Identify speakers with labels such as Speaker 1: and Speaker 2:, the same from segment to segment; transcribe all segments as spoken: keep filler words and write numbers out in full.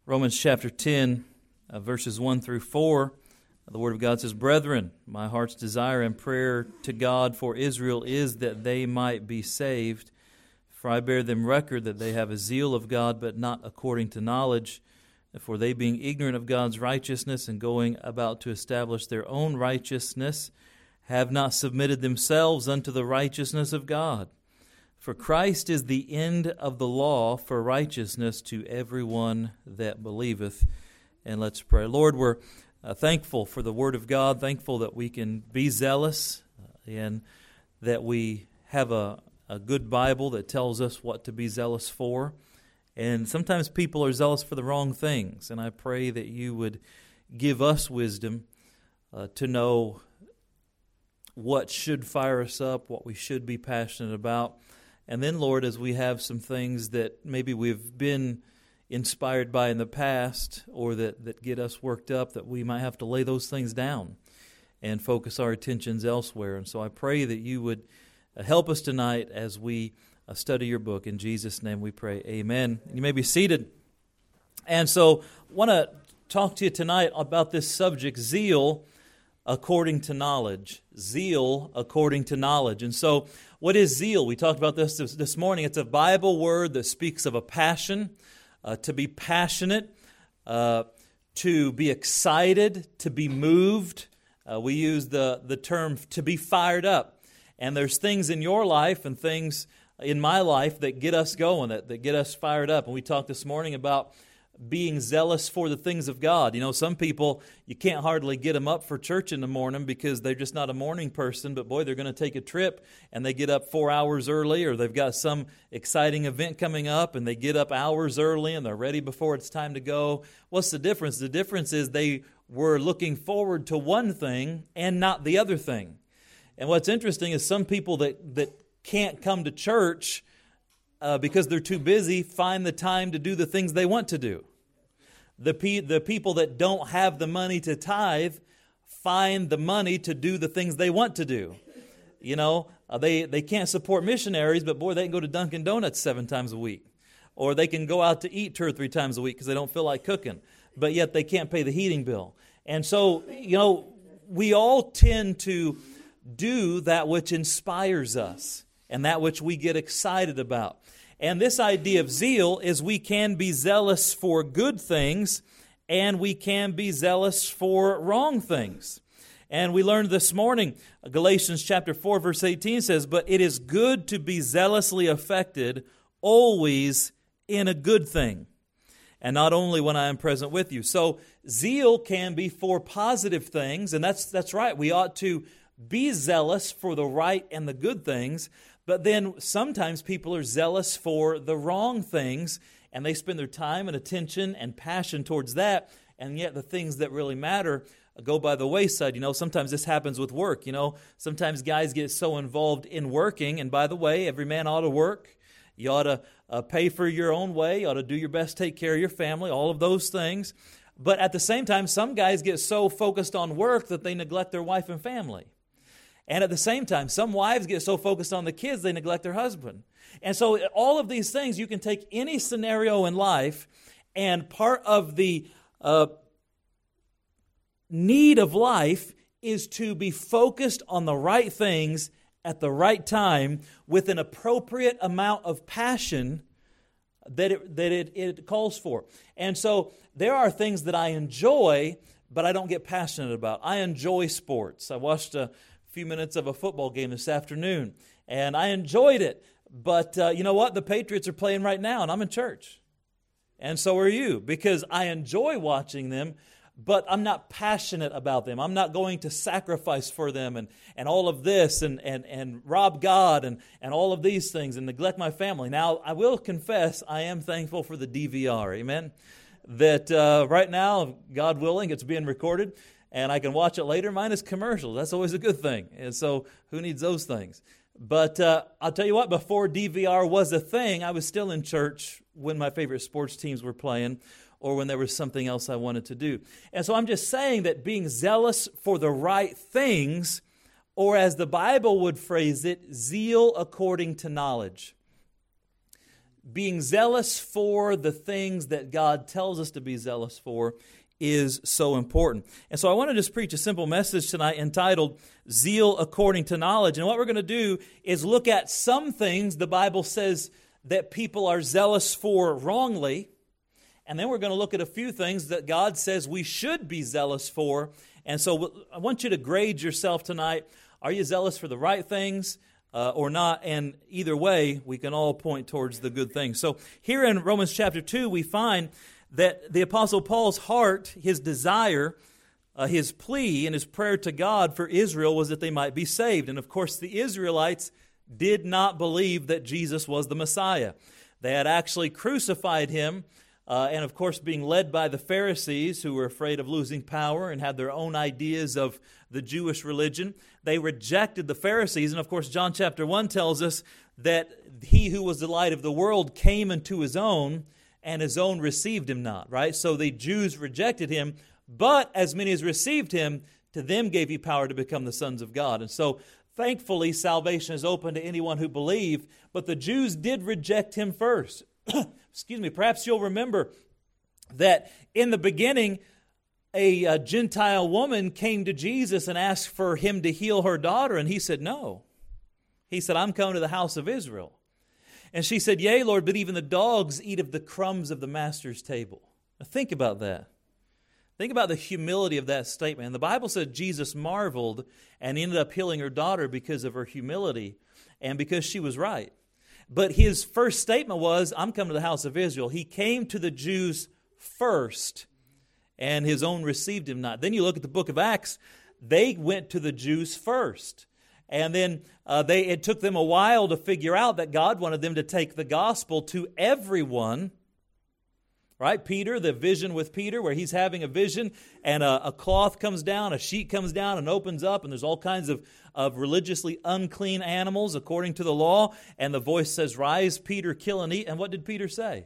Speaker 1: Romans chapter ten, uh, verses one through four, the Word of God says, "Brethren, my heart's desire and prayer to God for Israel is that they might be saved. For I bear them record that they have a zeal of God, but not according to knowledge. For they, being ignorant of God's righteousness and going about to establish their own righteousness, have not submitted themselves unto the righteousness of God. For Christ is the end of the law for righteousness to everyone that believeth." And let's pray. Lord, we're uh, thankful for the Word of God, thankful that we can be zealous uh, and that we have a, a good Bible that tells us what to be zealous for. And sometimes people are zealous for the wrong things, and I pray that you would give us wisdom uh, to know what should fire us up, what we should be passionate about. And then, Lord, as we have some things that maybe we've been inspired by in the past or that, that get us worked up, that we might have to lay those things down and focus our attentions elsewhere. And so I pray that you would help us tonight as we uh, study your book. In Jesus' name we pray, amen. You may be seated. And so I want to talk to you tonight about this subject, zeal according to knowledge. Zeal according to knowledge. And so what is zeal? We talked about this this, this morning. It's a Bible word that speaks of a passion, uh, to be passionate, uh, to be excited, to be moved. Uh, we use the, the term to be fired up. And there's things in your life and things in my life that get us going, that, that get us fired up. And we talked this morning about being zealous for the things of God. You know, some people, you can't hardly get them up for church in the morning because they're just not a morning person, but boy, they're going to take a trip and they get up four hours early, or they've got some exciting event coming up and they get up hours early and they're ready before it's time to go. What's the difference? The difference is they were looking forward to one thing and not the other thing. And what's interesting is some people that, that can't come to church Uh, because they're too busy, find the time to do the things they want to do. The pe- the people that don't have the money to tithe find the money to do the things they want to do. You know, uh, they, they can't support missionaries, but boy, they can go to Dunkin' Donuts seven times a week. Or they can go out to eat two or three times a week because they don't feel like cooking. But yet they can't pay the heating bill. And so, you know, we all tend to do that which inspires us and that which we get excited about. And this idea of zeal is we can be zealous for good things and we can be zealous for wrong things. And we learned this morning, Galatians chapter four, verse eighteen says, "But it is good to be zealously affected always in a good thing, and not only when I am present with you." So zeal can be for positive things, and that's that's right. We ought to be zealous for the right and the good things. But then sometimes people are zealous for the wrong things, and they spend their time and attention and passion towards that, and yet the things that really matter go by the wayside. You know, sometimes this happens with work. You know, sometimes guys get so involved in working, and by the way, every man ought to work. You ought to uh, pay for your own way. You ought to do your best to take care of your family, all of those things. But at the same time, some guys get so focused on work that they neglect their wife and family. And at the same time, some wives get so focused on the kids, they neglect their husband. And so all of these things, you can take any scenario in life, and part of the uh, need of life is to be focused on the right things at the right time with an appropriate amount of passion that it, that it, it calls for. And so there are things that I enjoy, but I don't get passionate about. I enjoy sports. I watched a few minutes of a football game this afternoon, and I enjoyed it. But uh, you know what? The Patriots are playing right now, and I'm in church. And so are you, because I enjoy watching them, but I'm not passionate about them. I'm not going to sacrifice for them and, and all of this and, and, and rob God and, and all of these things and neglect my family. Now, I will confess I am thankful for the D V R, amen? That uh, right now, God willing, it's being recorded, and I can watch it later. Mine is commercials. That's always a good thing. And so who needs those things? But uh, I'll tell you what, before D V R was a thing, I was still in church when my favorite sports teams were playing or when there was something else I wanted to do. And so I'm just saying that being zealous for the right things, or as the Bible would phrase it, zeal according to knowledge. being zealous for the things that God tells us to be zealous for is so important. And so I want to just preach a simple message tonight entitled Zeal According to Knowledge. And what we're going to do is look at some things the Bible says that people are zealous for wrongly. And then we're going to look at a few things that God says we should be zealous for. And so I want you to grade yourself tonight. Are you zealous for the right things uh, or not? And either way, we can all point towards the good things. So here in Romans chapter two, we find that the Apostle Paul's heart, his desire, uh, his plea and his prayer to God for Israel was that they might be saved. And of course, the Israelites did not believe that Jesus was the Messiah. They had actually crucified him. Uh, and of course, being led by the Pharisees, who were afraid of losing power and had their own ideas of the Jewish religion, they rejected the Pharisees. And of course, John chapter one tells us that he who was the light of the world came into his own, and his own received him not, right? So the Jews rejected him, but as many as received him, to them gave he power to become the sons of God. And so, thankfully, salvation is open to anyone who believe, but the Jews did reject him first. Excuse me, perhaps you'll remember that in the beginning, a, a Gentile woman came to Jesus and asked for him to heal her daughter, and he said no. He said, I'm coming to the house of Israel. And she said, yea, Lord, but even the dogs eat of the crumbs of the master's table. Now think about that. Think about the humility of that statement. And the Bible said Jesus marveled and ended up healing her daughter because of her humility and because she was right. But his first statement was, I'm coming to the house of Israel. He came to the Jews first, and his own received him not. Then you look at the book of Acts, they went to the Jews first. And then uh, they it took them a while to figure out that God wanted them to take the gospel to everyone. Right? Peter, the vision with Peter, where he's having a vision and a, a cloth comes down, a sheet comes down and opens up, and there's all kinds of, of religiously unclean animals according to the law. And the voice says, rise, Peter, kill and eat. And what did Peter say?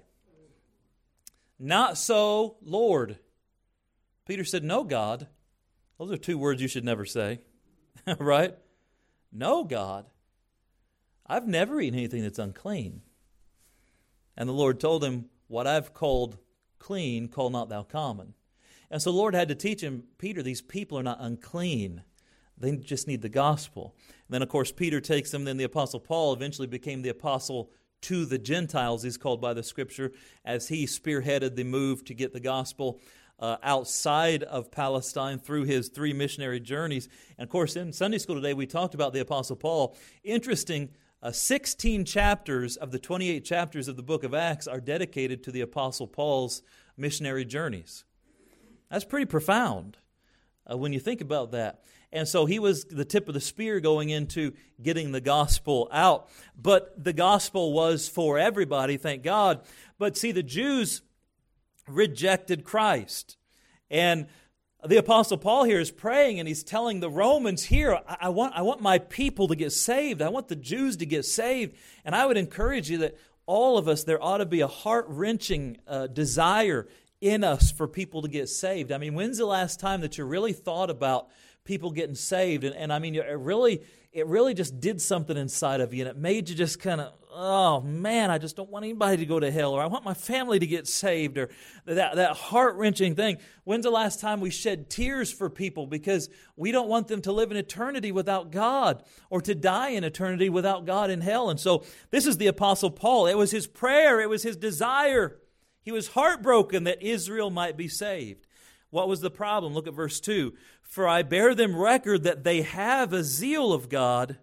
Speaker 1: Not so, Lord. Peter said, no, God. Those are two words you should never say. Right? No, God. I've never eaten anything that's unclean. And the Lord told him, what I've called clean, call not thou common. And so the Lord had to teach him, Peter, these people are not unclean. They just need the gospel. And then, of course, Peter takes them. Then the Apostle Paul eventually became the apostle to the Gentiles, he's called by the Scripture, as he spearheaded the move to get the gospel uh, outside of Palestine through his three missionary journeys. And, of course, in Sunday school today, we talked about the Apostle Paul. Interesting. Uh, sixteen chapters of the twenty-eight chapters of the book of Acts are dedicated to the Apostle Paul's missionary journeys. That's pretty profound uh, when you think about that. And so he was the tip of the spear going into getting the gospel out. But the gospel was for everybody, thank God. But see, the Jews rejected Christ. And the Apostle Paul here is praying, and he's telling the Romans here, I, I want I want my people to get saved. I want the Jews to get saved. And I would encourage you that all of us, there ought to be a heart-wrenching uh, desire in us for people to get saved. I mean, when's the last time that you really thought about people getting saved? And, and I mean, it really, it really just did something inside of you, and it made you just kind of, oh man, I just don't want anybody to go to hell, or I want my family to get saved, or that, that heart-wrenching thing. When's the last time we shed tears for people because we don't want them to live in eternity without God, or to die in eternity without God in hell? And so this is the Apostle Paul. It was his prayer. It was his desire. He was heartbroken that Israel might be saved. What was the problem? Look at verse two. For I bear them record that they have a zeal of God,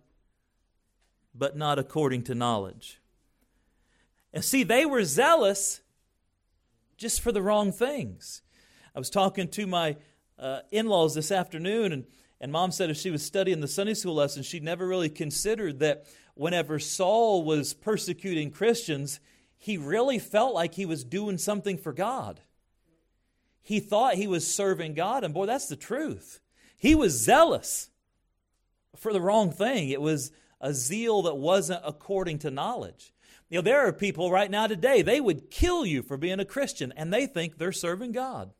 Speaker 1: but not according to knowledge. And see, they were zealous just for the wrong things. I was talking to my uh, in-laws this afternoon, and, and Mom said if she was studying the Sunday school lesson, she'd never really considered that whenever Saul was persecuting Christians, he really felt like he was doing something for God. He thought he was serving God, and boy, that's the truth. He was zealous for the wrong thing. It was a zeal that wasn't according to knowledge. You know, there are people right now today, they would kill you for being a Christian, and they think they're serving God.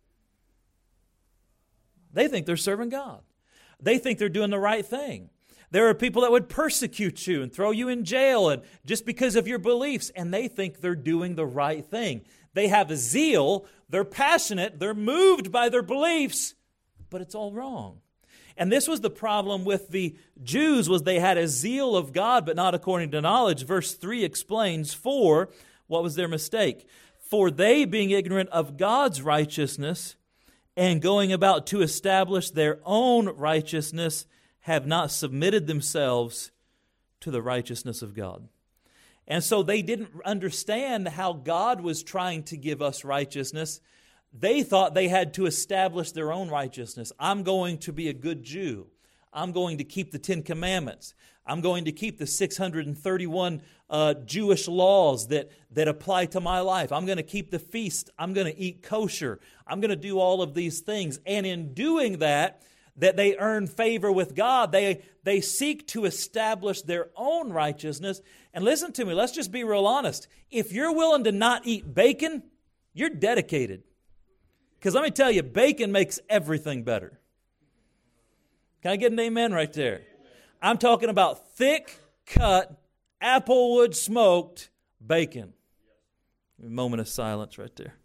Speaker 1: They think they're serving God. They think they're doing the right thing. There are people that would persecute you and throw you in jail and just because of your beliefs, and they think they're doing the right thing. They have a zeal, they're passionate, they're moved by their beliefs, but it's all wrong. And this was the problem with the Jews, was they had a zeal of God, but not according to knowledge. Verse three explains, for, what was their mistake? For they, being ignorant of God's righteousness and going about to establish their own righteousness, have not submitted themselves to the righteousness of God. And so they didn't understand how God was trying to give us righteousness. They thought they had to establish their own righteousness. I'm going to be a good Jew. I'm going to keep the Ten Commandments. I'm going to keep the six hundred thirty-one uh, Jewish laws that, that apply to my life. I'm going to keep the feast. I'm going to eat kosher. I'm going to do all of these things. And in doing that, that they earn favor with God, they, they seek to establish their own righteousness. And listen to me, let's just be real honest. If you're willing to not eat bacon, you're dedicated. Because let me tell you, bacon makes everything better. Can I get an amen right there? I'm talking about thick cut, applewood smoked bacon. A moment of silence right there.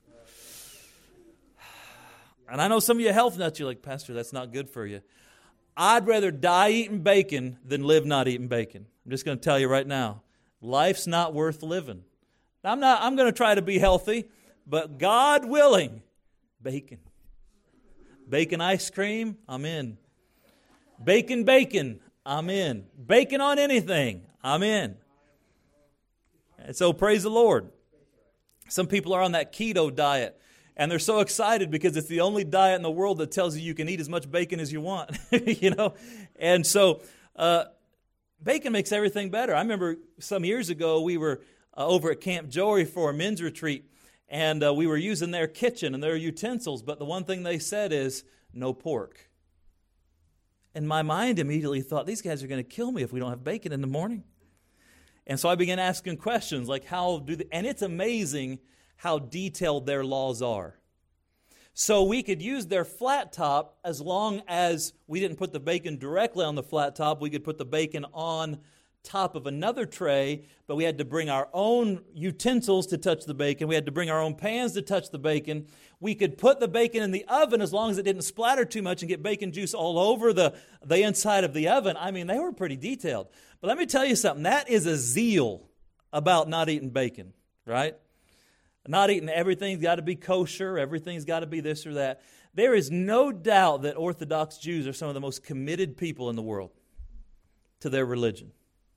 Speaker 1: And I know some of you health nuts, you're like, Pastor, that's not good for you. I'd rather die eating bacon than live not eating bacon. I'm just going to tell you right now, life's not worth living. I'm not. I'm going to try to be healthy, but God willing, bacon. Bacon ice cream, I'm in. Bacon, bacon, I'm in. Bacon on anything, I'm in. And so praise the Lord. Some people are on that keto diet. And they're so excited because it's the only diet in the world that tells you you can eat as much bacon as you want, you know. And so uh, bacon makes everything better. I remember some years ago we were uh, over at Camp Joey for a men's retreat, and uh, we were using their kitchen and their utensils, but the one thing they said is, no pork. And my mind immediately thought, these guys are going to kill me if we don't have bacon in the morning. And so I began asking questions like, how do they, and it's amazing how detailed their laws are. So we could use their flat top as long as we didn't put the bacon directly on the flat top. We could put the bacon on top of another tray, but we had to bring our own utensils to touch the bacon. We had to bring our own pans to touch the bacon. We could put the bacon in the oven as long as it didn't splatter too much and get bacon juice all over the, the inside of the oven. I mean, they were pretty detailed. But let me tell you something. That is a zeal about not eating bacon, right? Not eating everything's got to be kosher, everything's got to be this or that. There is no doubt that Orthodox Jews are some of the most committed people in the world to their religion.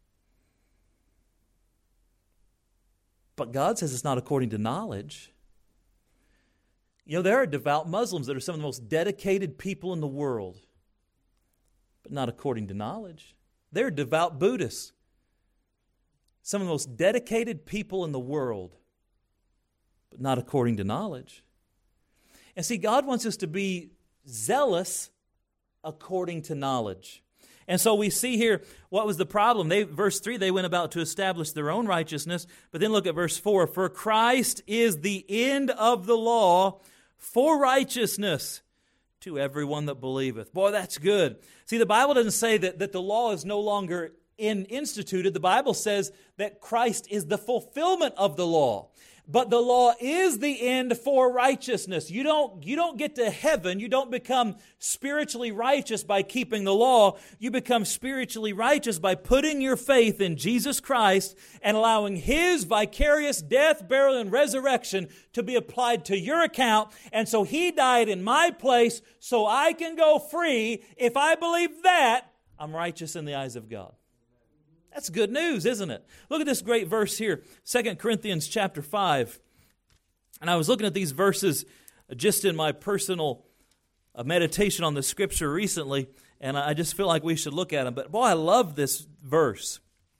Speaker 1: But God says it's not according to knowledge. You know, there are devout Muslims that are some of the most dedicated people in the world, but not according to knowledge. There are devout Buddhists, some of the most dedicated people in the world, but not according to knowledge. And see, God wants us to be zealous according to knowledge. And so we see here, what was the problem? They, verse three, they went about to establish their own righteousness. But then look at verse four. For Christ is the end of the law for righteousness to everyone that believeth. Boy, that's good. See, the Bible doesn't say that, that the law is no longer in, instituted. The Bible says that Christ is the fulfillment of the law. But the law is the end for righteousness. You don't, you don't get to heaven. You don't become spiritually righteous by keeping the law. You become spiritually righteous by putting your faith in Jesus Christ and allowing His vicarious death, burial, and resurrection to be applied to your account. And so He died in my place so I can go free. If I believe that, I'm righteous in the eyes of God. That's good news, isn't it? Look at this great verse here, Second Corinthians chapter five. And I was looking at these verses just in my personal meditation on the Scripture recently, and I just feel like we should look at them. But boy, I love this verse.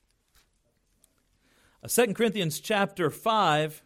Speaker 1: Second Corinthians chapter five,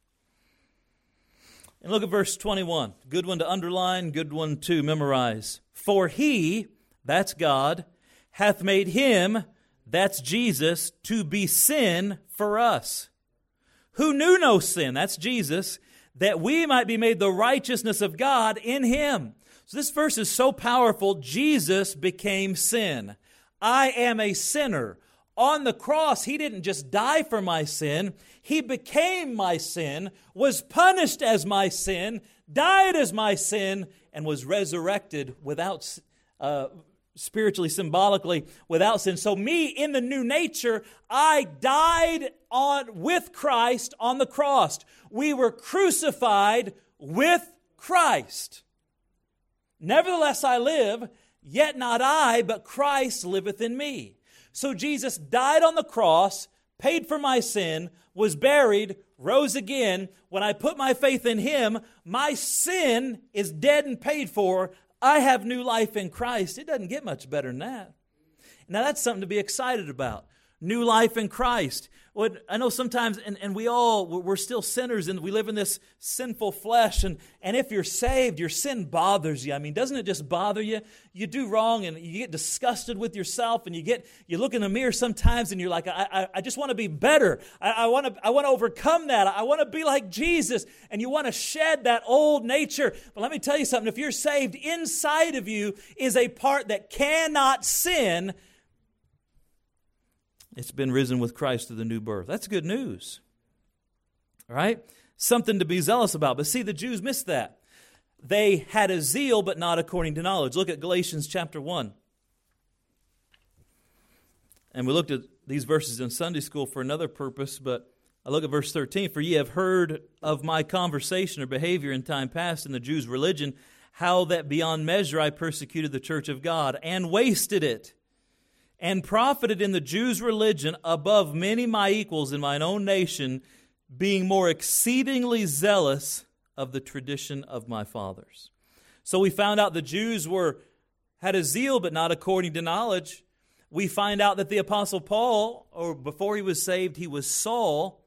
Speaker 1: and look at verse twenty-one. Good one to underline, good one to memorize. For He, that's God, hath made Him, that's Jesus, to be sin for us, who knew no sin, that's Jesus, that we might be made the righteousness of God in Him. So this verse is so powerful. Jesus became sin. I am a sinner. On the cross, He didn't just die for my sin. He became my sin, was punished as my sin, died as my sin, and was resurrected without, uh, spiritually, symbolically, without sin. So me, in the new nature, I died on with Christ on the cross. We were crucified with Christ. Nevertheless I live, yet not I, but Christ liveth in me. So Jesus died on the cross, paid for my sin, was buried, rose again. When I put my faith in Him, my sin is dead and paid for. I have new life in Christ. It doesn't get much better than that. Now that's something to be excited about. New life in Christ. What I know sometimes, and, and we all, we're still sinners and we live in this sinful flesh. And, and if you're saved, your sin bothers you. I mean, doesn't it just bother you? You do wrong and you get disgusted with yourself and you get, you look in the mirror sometimes and you're like, I, I, I just want to be better. I, I want to, I want to overcome that. I want to be like Jesus. And you want to shed that old nature. But let me tell you something. If you're saved, inside of you is a part that cannot sin. It's been risen with Christ through the new birth. That's good news. All right? Something to be zealous about. But see, the Jews missed that. They had a zeal, but not according to knowledge. Look at Galatians chapter one. And we looked at these verses in Sunday school for another purpose, but I look at verse thirteen. For ye have heard of my conversation or behavior in time past in the Jews' religion, how that beyond measure I persecuted the church of God and wasted it, and profited in the Jews' religion above many my equals in mine own nation, being more exceedingly zealous of the tradition of my fathers. So we found out the Jews were had a zeal, but not according to knowledge. We find out that the Apostle Paul, or before he was saved, he was Saul.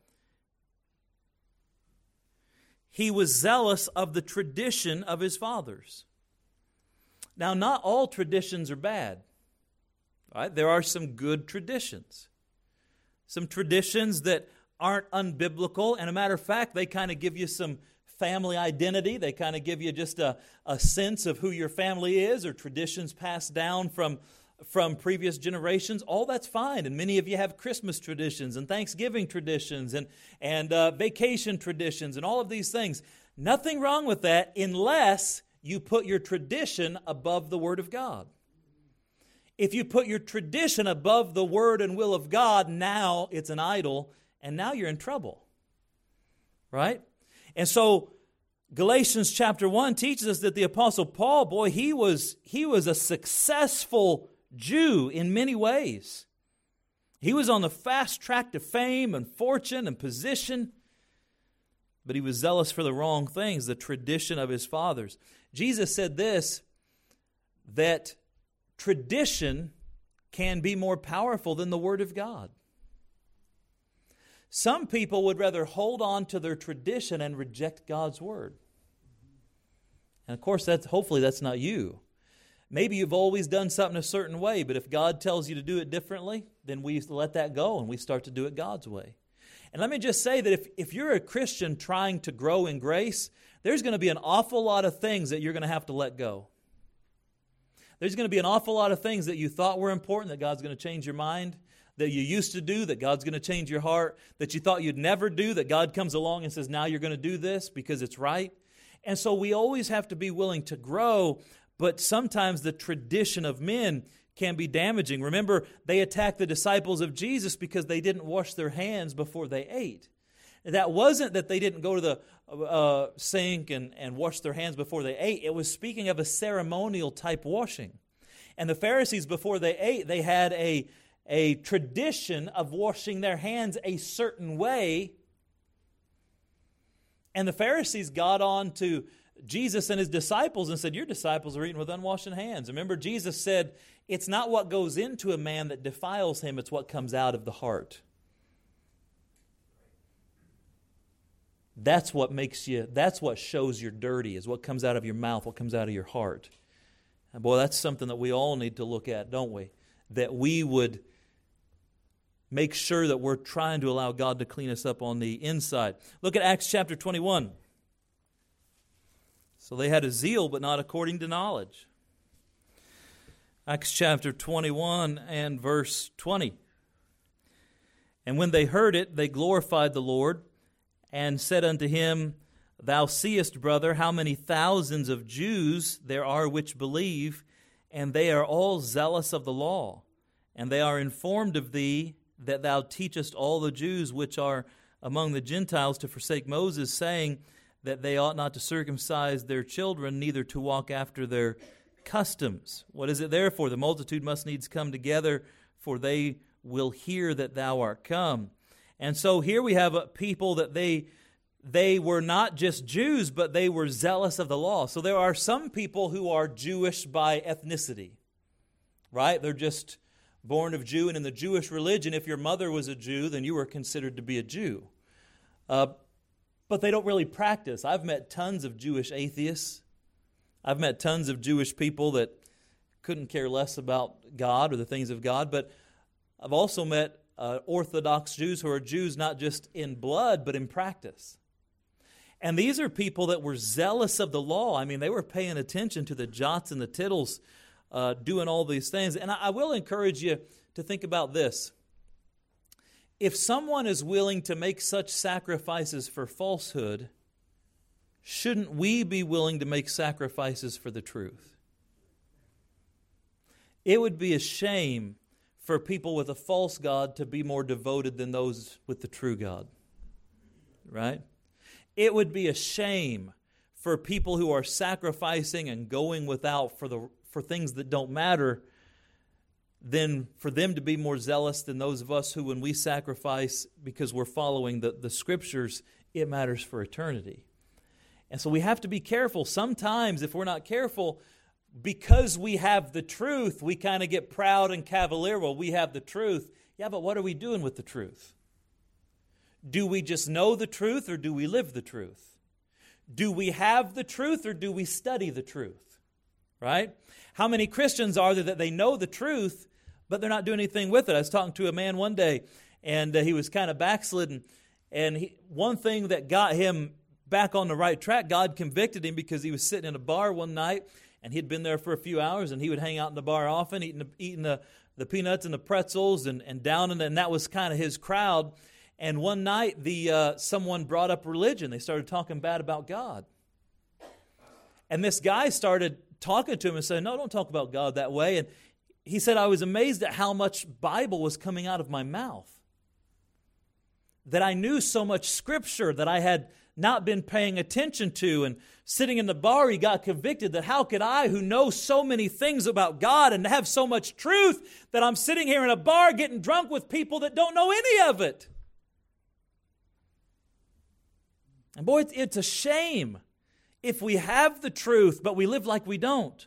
Speaker 1: He was zealous of the tradition of his fathers. Now, not all traditions are bad. Right? There are some good traditions. Some traditions that aren't unbiblical. And a matter of fact, they kind of give you some family identity. They kind of give you just a, a sense of who your family is, or traditions passed down from, from previous generations. All that's fine. And many of you have Christmas traditions and Thanksgiving traditions and, and uh, vacation traditions and all of these things. Nothing wrong with that unless you put your tradition above the Word of God. If you put your tradition above the Word and will of God, now it's an idol, and now you're in trouble. Right? And so Galatians chapter one teaches us that the Apostle Paul, boy, he was, he was a successful Jew in many ways. He was on the fast track to fame and fortune and position, but he was zealous for the wrong things, the tradition of his fathers. Jesus said this, that tradition can be more powerful than the Word of God. Some people would rather hold on to their tradition and reject God's Word. And of course, that's hopefully that's not you. Maybe you've always done something a certain way, but if God tells you to do it differently, then we let that go and we start to do it God's way. And let me just say that if, if you're a Christian trying to grow in grace, there's going to be an awful lot of things that you're going to have to let go. There's going to be an awful lot of things that you thought were important that God's going to change your mind, that you used to do that God's going to change your heart, that you thought you'd never do that God comes along and says, now you're going to do this because it's right. And so we always have to be willing to grow, but sometimes the tradition of men can be damaging. Remember, they attacked the disciples of Jesus because they didn't wash their hands before they ate. That wasn't that they didn't go to the uh, sink and, and wash their hands before they ate. It was speaking of a ceremonial type washing. And the Pharisees, before they ate, they had a, a tradition of washing their hands a certain way. And the Pharisees got on to Jesus and His disciples and said, your disciples are eating with unwashed hands. Remember, Jesus said, it's not what goes into a man that defiles him, it's what comes out of the heart. That's what makes you, that's what shows you're dirty, is what comes out of your mouth, what comes out of your heart. And boy, that's something that we all need to look at, don't we? That we would make sure that we're trying to allow God to clean us up on the inside. Look at Acts chapter twenty-one. So they had a zeal, but not according to knowledge. Acts chapter twenty-one and verse twenty. And when they heard it, they glorified the Lord and said unto him, Thou seest, brother, how many thousands of Jews there are which believe, and they are all zealous of the law. And they are informed of thee, that thou teachest all the Jews which are among the Gentiles to forsake Moses, saying that they ought not to circumcise their children, neither to walk after their customs. What is it therefore? The multitude must needs come together, for they will hear that thou art come. And so here we have a people that they they were not just Jews, but they were zealous of the law. So there are some people who are Jewish by ethnicity, right? They're just born of Jew, and in the Jewish religion, if your mother was a Jew, then you were considered to be a Jew. Uh, but they don't really practice. I've met tons of Jewish atheists. I've met tons of Jewish people that couldn't care less about God or the things of God, but I've also met uh, Orthodox Jews who are Jews not just in blood, but in practice. And these are people that were zealous of the law. I mean, they were paying attention to the jots and the tittles, uh, doing all these things. And I, I will encourage you to think about this. If someone is willing to make such sacrifices for falsehood, shouldn't we be willing to make sacrifices for the truth? It would be a shame for people with a false God to be more devoted than those with the true God. Right? It would be a shame for people who are sacrificing and going without for the for things that don't matter than for them to be more zealous than those of us who, when we sacrifice because we're following the, the Scriptures, it matters for eternity. And so we have to be careful. Sometimes, if we're not careful, because we have the truth, we kind of get proud and cavalier. Well, we have the truth. Yeah, but what are we doing with the truth? Do we just know the truth, or do we live the truth? Do we have the truth, or do we study the truth? Right? How many Christians are there that they know the truth, but they're not doing anything with it? I was talking to a man one day, and uh, he was kind of backslidden. And he, one thing that got him back on the right track, God convicted him because he was sitting in a bar one night, and he'd been there for a few hours, and he would hang out in the bar often, eating the, eating the, the peanuts and the pretzels and, and down, and, and that was kind of his crowd. And one night, the uh, someone brought up religion. They started talking bad about God. And this guy started talking to him and saying, no, don't talk about God that way. And he said, I was amazed at how much Bible was coming out of my mouth. That I knew so much Scripture that I had not been paying attention to. And sitting in the bar, he got convicted that how could I, who know so many things about God and have so much truth, that I'm sitting here in a bar getting drunk with people that don't know any of it. And boy, it's a shame if we have the truth, but we live like we don't.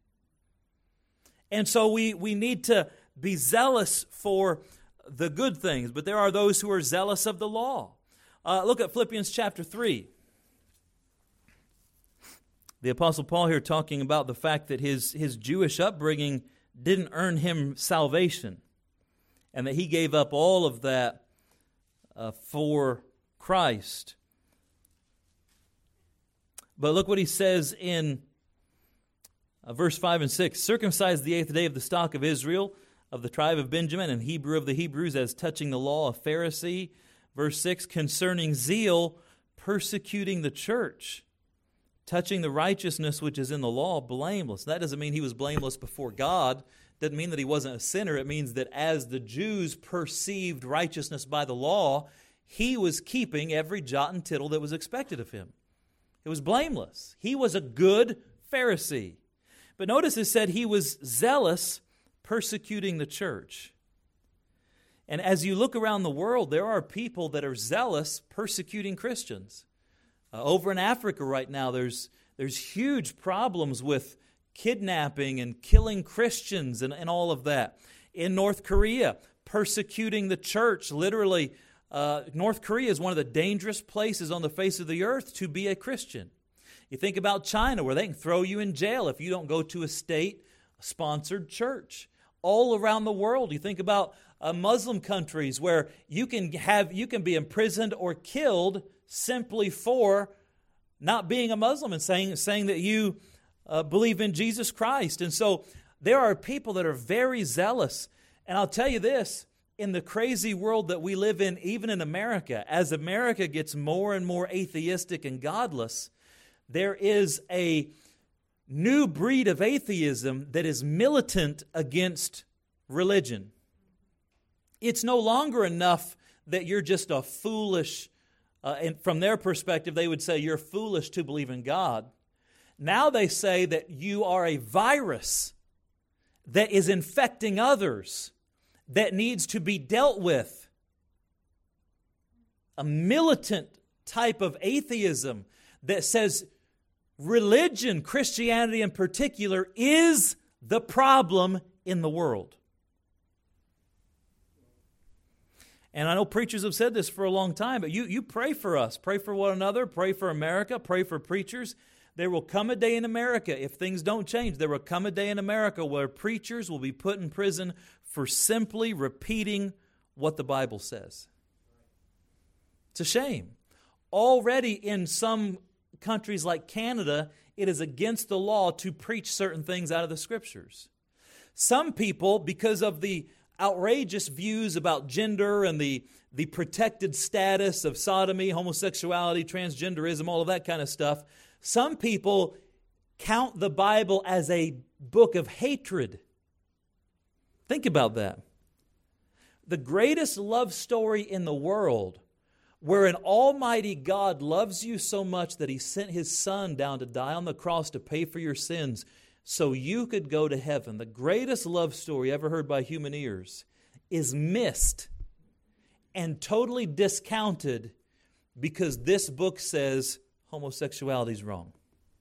Speaker 1: And so we, we need to be zealous for the good things, but there are those who are zealous of the law. Uh, look at Philippians chapter three. The Apostle Paul here talking about the fact that his, his Jewish upbringing didn't earn him salvation, and that he gave up all of that uh, for Christ. But look what he says in uh, verse five and six. Circumcised the eighth day of the stock of Israel, of the tribe of Benjamin, and Hebrew of the Hebrews, as touching the law, a Pharisee. Verse six, concerning zeal, persecuting the church, touching the righteousness which is in the law, blameless. That doesn't mean he was blameless before God. Doesn't mean that he wasn't a sinner. It means that as the Jews perceived righteousness by the law, he was keeping every jot and tittle that was expected of him. It was blameless. He was a good Pharisee. But notice it said he was zealous, persecuting the church. And as you look around the world, there are people that are zealous, persecuting Christians. Uh, over in Africa right now, there's there's huge problems with kidnapping and killing Christians and, and all of that. In North Korea, persecuting the church, literally. Uh, North Korea is one of the dangerous places on the face of the earth to be a Christian. You think about China, where they can throw you in jail if you don't go to a state-sponsored church. All around the world, you think about uh, Muslim countries where you can have you can be imprisoned or killed simply for not being a Muslim and saying saying that you uh, believe in Jesus Christ. And so There are people that are very zealous. And I'll tell you this, in the crazy world that we live in, even in America, as America gets more and more atheistic and godless, there is a new breed of atheism that is militant against religion. It's no longer enough that you're just a foolish, uh, and from their perspective, they would say you're foolish to believe in God. Now they say that you are a virus that is infecting others, that needs to be dealt with. A militant type of atheism that says religion, Christianity in particular, is the problem in the world. And I know preachers have said this for a long time, but you, you pray for us. Pray for one another. Pray for America. Pray for preachers. There will come a day in America, if things don't change, there will come a day in America where preachers will be put in prison for simply repeating what the Bible says. It's a shame. Already in some countries like Canada, it is against the law to preach certain things out of the Scriptures. Some people, because of the outrageous views about gender and the, the protected status of sodomy, homosexuality, transgenderism, all of that kind of stuff, some people count the Bible as a book of hatred. Think about that. The greatest love story in the world, where an almighty God loves you so much that He sent His Son down to die on the cross to pay for your sins so you could go to heaven. The greatest love story ever heard by human ears is missed and totally discounted because this book says homosexuality is wrong.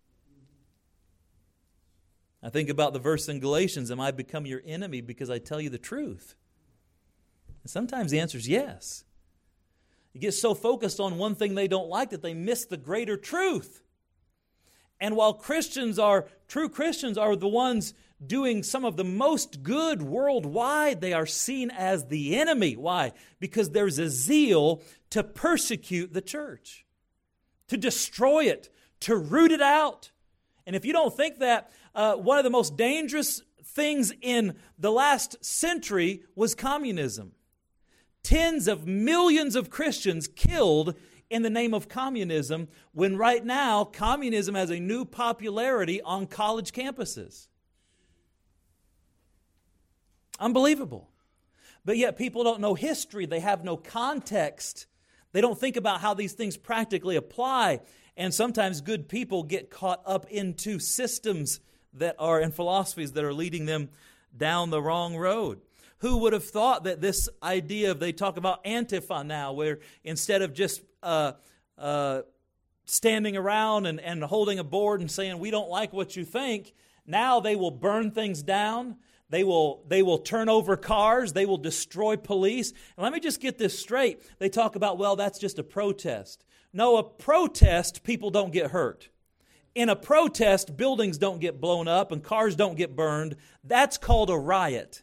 Speaker 1: I think about the verse in Galatians, am I become your enemy because I tell you the truth? And sometimes the answer is yes. You get so focused on one thing they don't like that they miss the greater truth. And while Christians are, true Christians are the ones doing some of the most good worldwide, they are seen as the enemy. Why? Because there's a zeal to persecute the church, to destroy it, to root it out. And if you don't think that, uh, one of the most dangerous things in the last century was communism. Tens of millions of Christians killed in the name of communism, when right now communism has a new popularity on college campuses. Unbelievable. But yet people don't know history. They have no context. They don't think about how these things practically apply. And sometimes good people get caught up into systems that are and philosophies that are leading them down the wrong road. Who would have thought that this idea of, they talk about Antifa now, where instead of just uh, uh, standing around and, and holding a board and saying, we don't like what you think, now they will burn things down. They will, they will turn over cars. They will destroy police. And let me just get this straight. They talk about, well, that's just a protest. No, a protest, people don't get hurt. In a protest, buildings don't get blown up and cars don't get burned. That's called a riot.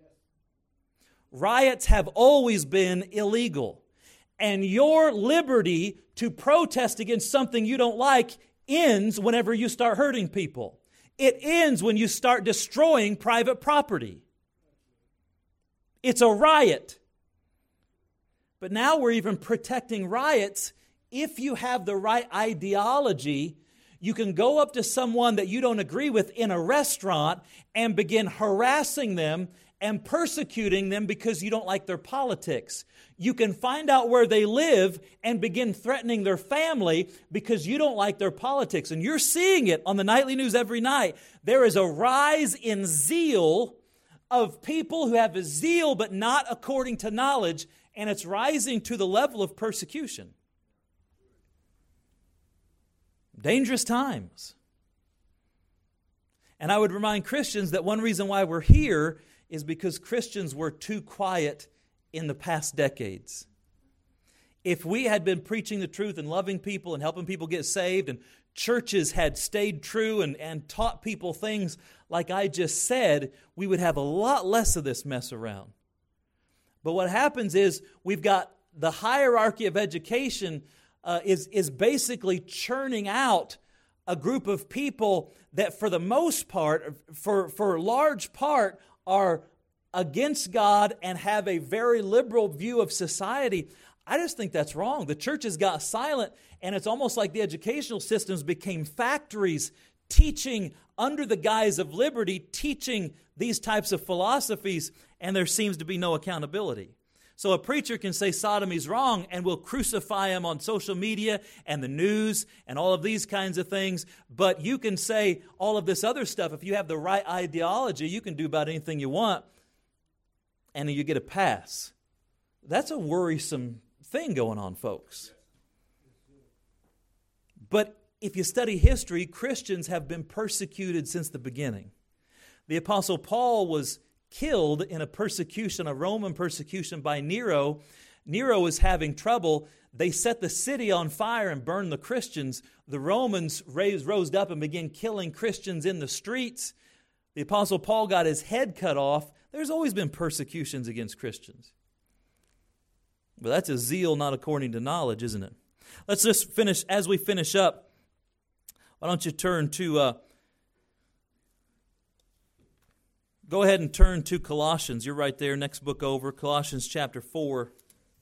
Speaker 1: Riots have always been illegal. And your liberty to protest against something you don't like ends whenever you start hurting people. It ends when you start destroying private property. It's a riot. But now we're even protecting riots. If you have the right ideology, you can go up to someone that you don't agree with in a restaurant and begin harassing them and persecuting them because you don't like their politics. You can find out where they live and begin threatening their family because you don't like their politics. And you're seeing it on the nightly news every night. There is a rise in zeal of people who have a zeal but not according to knowledge, and it's rising to the level of persecution. Dangerous times. And I would remind Christians that one reason why we're here is because Christians were too quiet in the past decades. If we had been preaching the truth and loving people and helping people get saved, and churches had stayed true and, and taught people things like I just said, we would have a lot less of this mess around. But what happens is we've got the hierarchy of education uh, is, is basically churning out a group of people that for the most part, for, for a large part, are against God and have a very liberal view of society. I just think that's wrong. The church has got silent, and it's almost like the educational systems became factories teaching under the guise of liberty, teaching these types of philosophies, and there seems to be no accountability. So a preacher can say sodomy's wrong and will crucify him on social media and the news and all of these kinds of things, but you can say all of this other stuff. If you have the right ideology, you can do about anything you want, and you get a pass. That's a worrisome thing going on, folks. But if you study history, Christians have been persecuted since the beginning. The Apostle Paul was killed in a persecution, a Roman persecution by Nero. Nero was having trouble. They set the city on fire and burned the Christians. The Romans raised, rose up and began killing Christians in the streets. The Apostle Paul got his head cut off. There's always been persecutions against Christians. But that's a zeal not according to knowledge, isn't it? Let's just finish, as we finish up, why don't you turn to, uh, go ahead and turn to Colossians. You're right there, next book over, Colossians chapter four.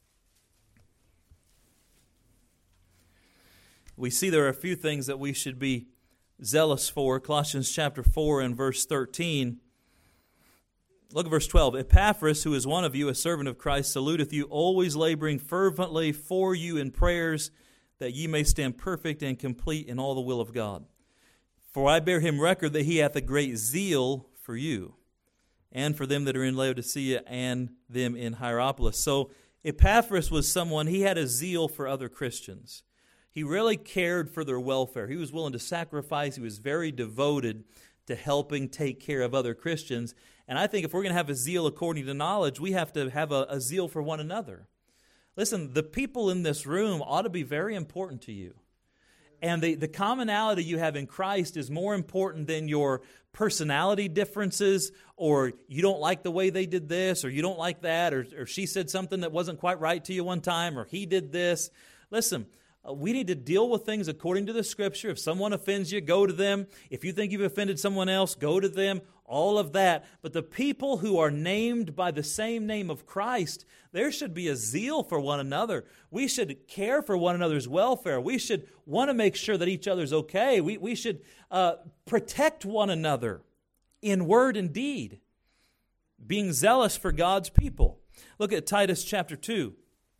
Speaker 1: We see there are a few things that we should be zealous for. Colossians chapter four and verse thirteen. Look at verse twelve. Epaphras, who is one of you, a servant of Christ, saluteth you, always laboring fervently for you in prayers, that ye may stand perfect and complete in all the will of God. For I bear him record that he hath a great zeal for you, and for them that are in Laodicea, and them in Hierapolis. So Epaphras was someone, he had a zeal for other Christians. He really cared for their welfare. He was willing to sacrifice. He was very devoted to helping take care of other Christians. And I think if we're going to have a zeal according to knowledge, we have to have a, a zeal for one another. Listen, the people in this room ought to be very important to you. And the, the commonality you have in Christ is more important than your personality differences, or you don't like the way they did this, or you don't like that, or, or she said something that wasn't quite right to you one time, or he did this. Listen, uh, we need to deal with things according to the Scripture. If someone offends you, go to them. If you think you've offended someone else, go to them. All of that. But the people who are named by the same name of Christ, there should be a zeal for one another. We should care for one another's welfare. We should want to make sure that each other's okay. We, we should uh, protect one another in word and deed, being zealous for God's people. Look at Titus chapter two.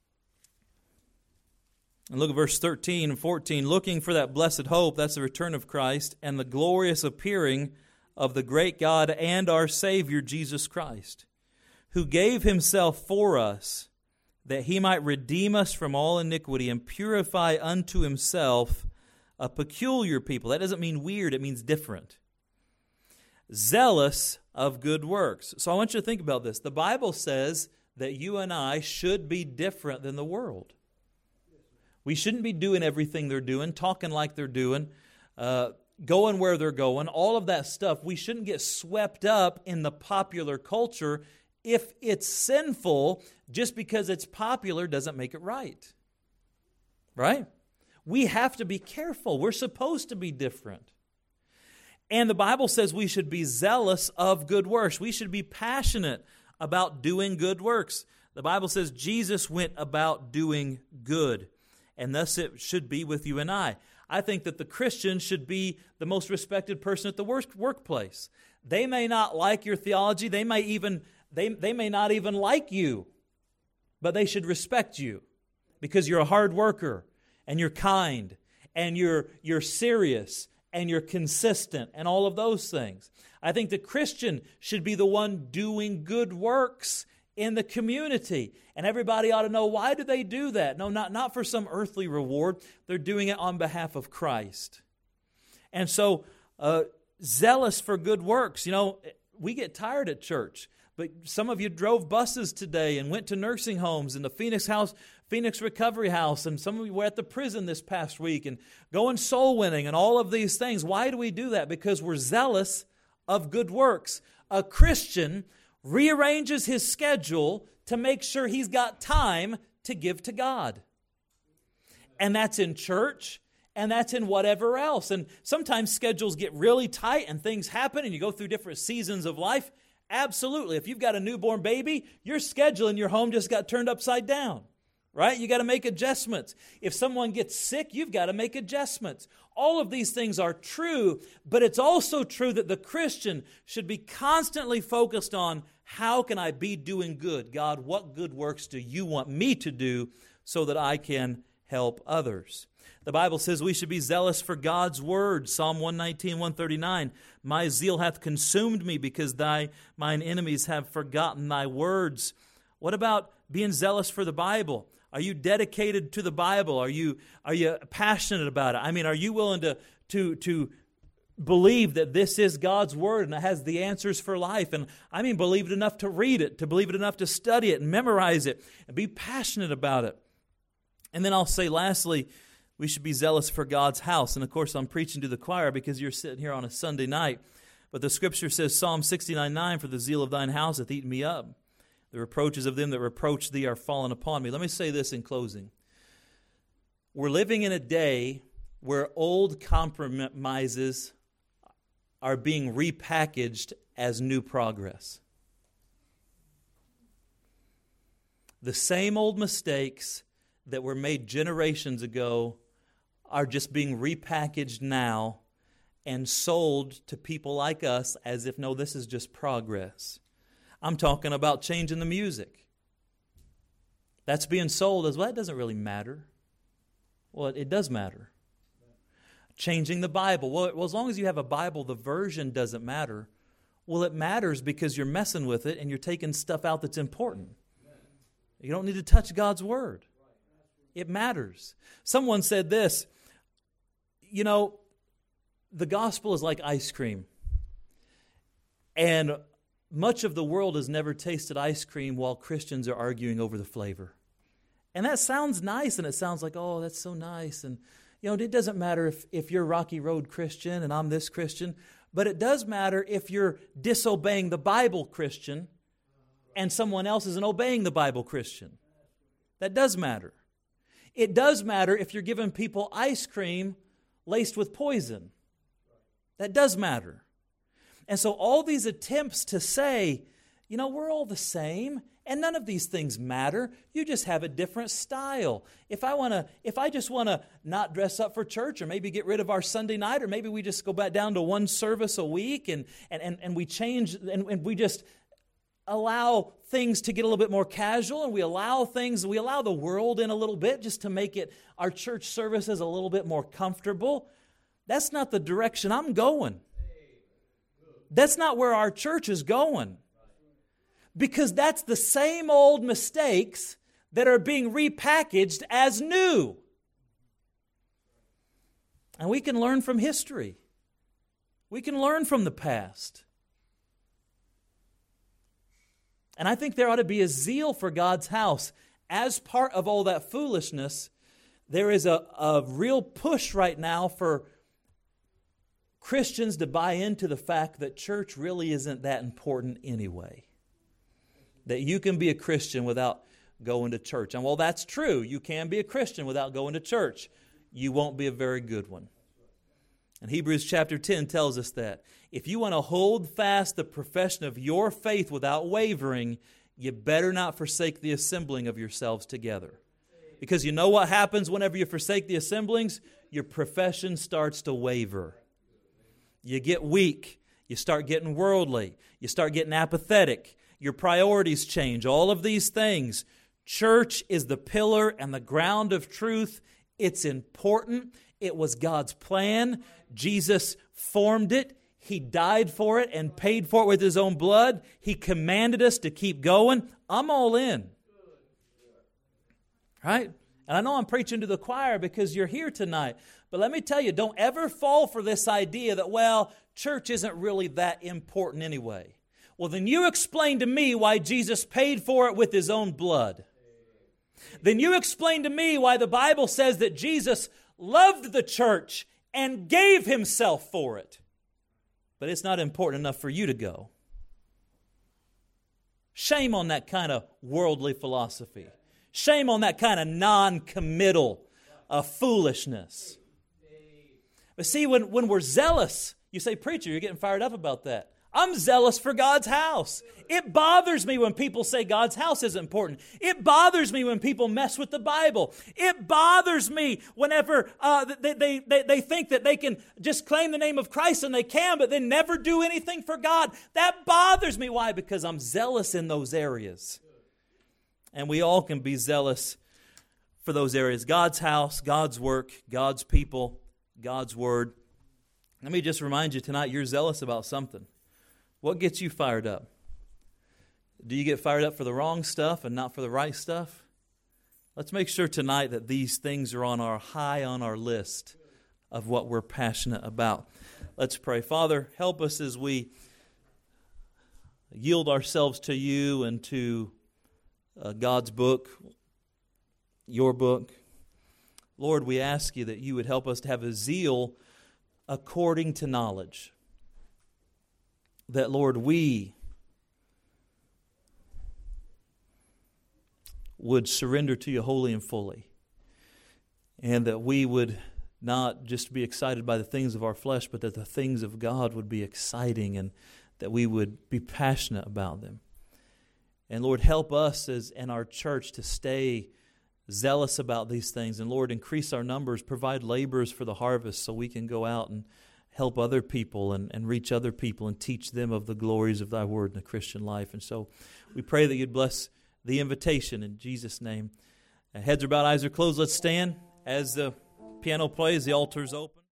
Speaker 1: And look at verse thirteen and fourteen. Looking for that blessed hope, that's the return of Christ, and the glorious appearing of the great God and our Savior Jesus Christ, who gave himself for us, that he might redeem us from all iniquity and purify unto himself a peculiar people. That doesn't mean weird, it means different. Zealous of good works. So I want you to think about this. The Bible says that you and I should be different than the world. We shouldn't be doing everything they're doing, talking like they're doing, uh, going where they're going, all of that stuff. We shouldn't get swept up in the popular culture. If it's sinful, just because it's popular doesn't make it right. Right? We have to be careful. We're supposed to be different. And the Bible says we should be zealous of good works. We should be passionate about doing good works. The Bible says Jesus went about doing good, and thus it should be with you and I. I think that the Christian should be the most respected person at the work, workplace. They may not like your theology. They may even they, they may not even like you, but they should respect you because you're a hard worker and you're kind and you're you're serious and you're consistent and all of those things. I think the Christian should be the one doing good works in the community. And everybody ought to know, why do they do that? No, not, not for some earthly reward. They're doing it on behalf of Christ. And so, uh, zealous for good works. You know, we get tired at church. But some of you drove buses today and went to nursing homes and the Phoenix House, Phoenix Recovery House, and some of you were at the prison this past week and going soul winning and all of these things. Why do we do that? Because we're zealous of good works. A Christian rearranges his schedule to make sure he's got time to give to God. And that's in church, and that's in whatever else. And sometimes schedules get really tight and things happen and you go through different seasons of life. Absolutely. If you've got a newborn baby, your schedule in your home just got turned upside down, right? You got to make adjustments. If someone gets sick, you've got to make adjustments. All of these things are true, but it's also true that the Christian should be constantly focused on, how can I be doing good? God, what good works do you want me to do so that I can help others? The Bible says we should be zealous for God's word. Psalm one nineteen, one thirty-nine, my zeal hath consumed me because thy mine enemies have forgotten thy words. What about being zealous for the Bible? Are you dedicated to the Bible? Are you are you passionate about it? I mean, are you willing to to to believe that this is God's word and it has the answers for life? And I mean, believe it enough to read it, to believe it enough to study it and memorize it and be passionate about it. And then I'll say lastly, we should be zealous for God's house. And of course, I'm preaching to the choir because you're sitting here on a Sunday night. But the Scripture says, Psalm sixty-nine nine, for the zeal of thine house hath eaten me up. The reproaches of them that reproach thee are fallen upon me. Let me say this in closing. We're living in a day where old compromises are being repackaged as new progress. The same old mistakes that were made generations ago are just being repackaged now and sold to people like us as if, no, this is just progress. I'm talking about changing the music. That's being sold as, well, that doesn't really matter. Well, it, it does matter. Changing the Bible. Well, well, as long as you have a Bible, the version doesn't matter. Well, it matters because you're messing with it and you're taking stuff out that's important. You don't need to touch God's Word. It matters. Someone said this, you know, the gospel is like ice cream. And much of the world has never tasted ice cream while Christians are arguing over the flavor. And that sounds nice, and it sounds like, oh, that's so nice. And, you know, it doesn't matter if, if you're Rocky Road Christian and I'm this Christian, but it does matter if you're disobeying the Bible Christian and someone else isn't obeying the Bible Christian. That does matter. It does matter if you're giving people ice cream laced with poison. That does matter. And so all these attempts to say, you know, we're all the same and none of these things matter. You just have a different style. If I want to, if I just want to not dress up for church, or maybe get rid of our Sunday night, or maybe we just go back down to one service a week and and, and, and we change and, and we just allow things to get a little bit more casual, and we allow things, we allow the world in a little bit just to make it, our church services a little bit more comfortable. That's not the direction I'm going. That's not where our church is going. Because that's the same old mistakes that are being repackaged as new. And we can learn from history. We can learn from the past. And I think there ought to be a zeal for God's house. As part of all that foolishness, there is a, a real push right now for Christians to buy into the fact that church really isn't that important anyway. That you can be a Christian without going to church. And while that's true, you can be a Christian without going to church, you won't be a very good one. And Hebrews chapter ten tells us that. If you want to hold fast the profession of your faith without wavering, you better not forsake the assembling of yourselves together. Because you know what happens whenever you forsake the assemblings? Your profession starts to waver. You get weak. You start getting worldly. You start getting apathetic. Your priorities change. All of these things. Church is the pillar and the ground of truth. It's important. It was God's plan. Jesus formed it. He died for it and paid for it with His own blood. He commanded us to keep going. I'm all in. Right? And I know I'm preaching to the choir because you're here tonight. But let me tell you, don't ever fall for this idea that, well, church isn't really that important anyway. Well, then you explain to me why Jesus paid for it with His own blood. Then you explain to me why the Bible says that Jesus loved the church and gave Himself for it. But it's not important enough for you to go. Shame on that kind of worldly philosophy. Shame on that kind of non-committal uh, foolishness. But see, when, when we're zealous, you say, preacher, you're getting fired up about that. I'm zealous for God's house. It bothers me when people say God's house is important. It bothers me when people mess with the Bible. It bothers me whenever uh, they, they, they, they think that they can just claim the name of Christ, and they can, but then never do anything for God. That bothers me. Why? Because I'm zealous in those areas. And we all can be zealous for those areas. God's house, God's work, God's people, God's word. Let me just remind you tonight, you're zealous about something. What gets you fired up? Do you get fired up for the wrong stuff and not for the right stuff? Let's make sure tonight that these things are on our high on our list of what we're passionate about. Let's pray. Father, help us as we yield ourselves to you and to uh, God's book, your book. Lord, we ask you that you would help us to have a zeal according to knowledge. That, Lord, we would surrender to you wholly and fully. And that we would not just be excited by the things of our flesh, but that the things of God would be exciting and that we would be passionate about them. And Lord, help us as in our church to stay zealous about these things. And Lord, increase our numbers, provide laborers for the harvest so we can go out and help other people and, and reach other people and teach them of the glories of thy word in the Christian life. And so we pray that you'd bless the invitation in Jesus' name. Heads are bowed, eyes are closed. Let's stand as the piano plays, the altar is open.